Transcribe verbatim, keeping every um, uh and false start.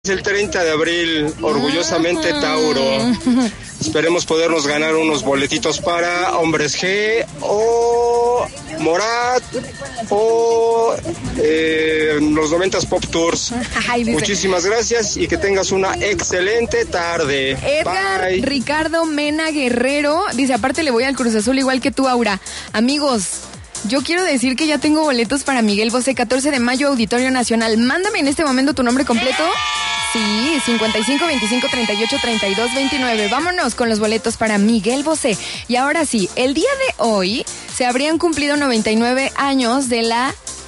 El treinta de abril, orgullosamente Tauro. Esperemos podernos ganar unos boletitos para Hombres G o Morat o eh, los noventas Pop Tours. Ay, muchísimas gracias y que tengas una excelente tarde. Edgar Bye. Ricardo Mena Guerrero dice, aparte le voy al Cruz Azul igual que tú, Aura. Amigos, yo quiero decir que ya tengo boletos para Miguel Bosé, catorce de mayo, Auditorio Nacional. Mándame en este momento tu nombre completo. Sí, cincuenta y cinco, veinticinco, treinta y ocho, treinta y dos, veintinueve. Vámonos con los boletos para Miguel Bosé. Y ahora sí, el día de hoy se habrían cumplido noventa y nueve años de la